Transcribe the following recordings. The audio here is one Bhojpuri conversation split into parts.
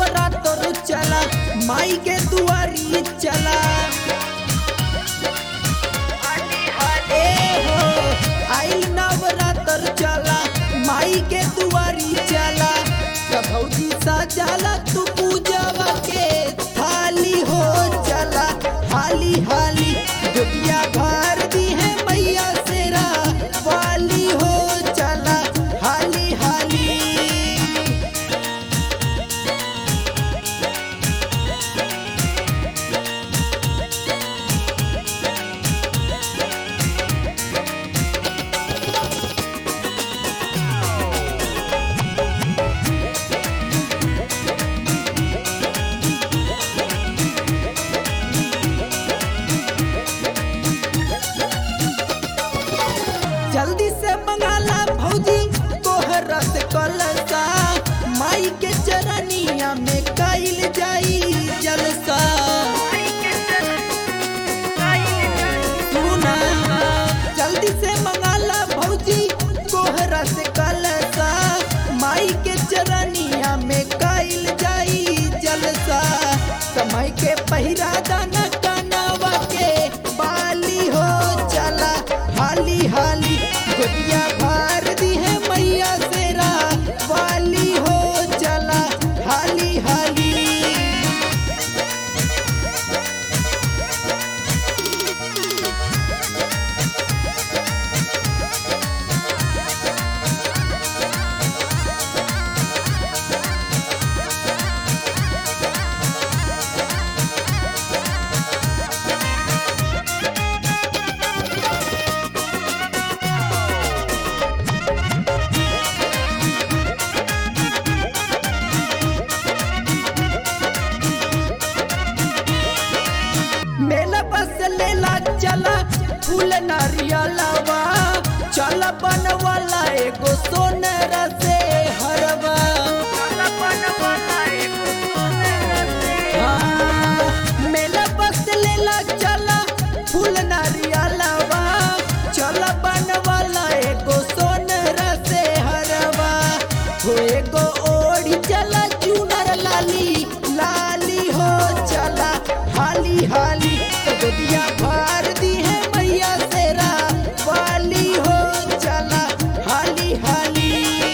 नवरात्र चला माई के दुआरी चला। आइल नवरात्र चला माई के दुआरी चला। भौजी सजाला तू पूजवा के थाली हो चला। हाली हाली दुनिया भर दी है मैया सेरा वाली हो चला। हाली हाली जल्दी से मंगाला भौजी तोहरा से कलसा। माई के चरनिया में कइल जाई जलसा। सुना जल्दी से मंगाला भौजी तोहरा से कलसा। माई के चरनिया में कइल जाई जलसा। समय के पहिरा दाना कानावा के बाली हो चला। हाली हाली दुनिया भर दी है मैया सेरा वाली हो चला। हाली हाली मेला बस लेला चला फूल नारियलवा। चला बनवाला एगो सोनरा से हरवा। मेला बस लेला चला फूल नारियलवा। चला बनवाला एगो सोनरा से हरवा। हो एगो ओढ़ी चला चुनर लाली लाली हो चला। हाली हाली दुनिया भर दी है मैया सेरा वाली हो चला। हाली हाली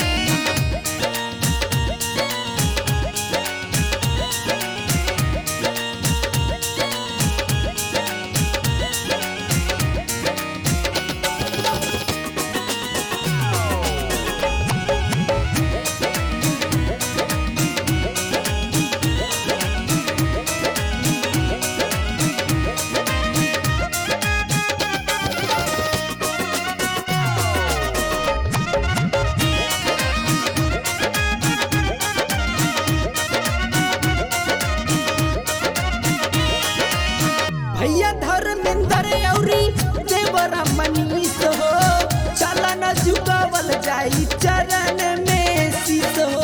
भैया धर्मेंद्र औरी देवरा मनीष हो। चला न झुकावल जाई चरण में शीश हो।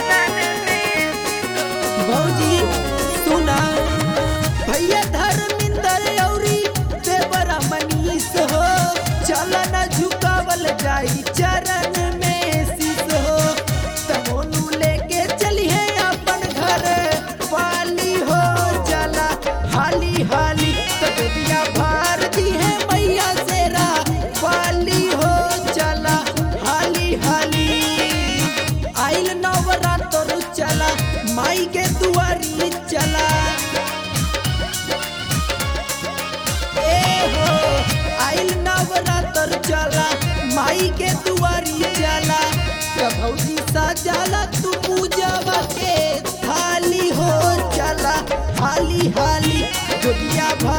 भौजी सुना भैया धर्मेंद्र औरी देवरा मनीष हो। चला न झुकावल जाई चरण में शीश हो। तमोनू लेके चली है अपन घर वाली हो चला। हाली हाली दुनिया भर दी है मैया सेरा वाली हो चला। हाली हाली आइल नवरात्र चला माई के दुआरी चला। आइल नवरात्र चला माई के दुआरी चला। भौजी सजाला तू पूजवा के थाली हो चला। हाली हाली दुनिया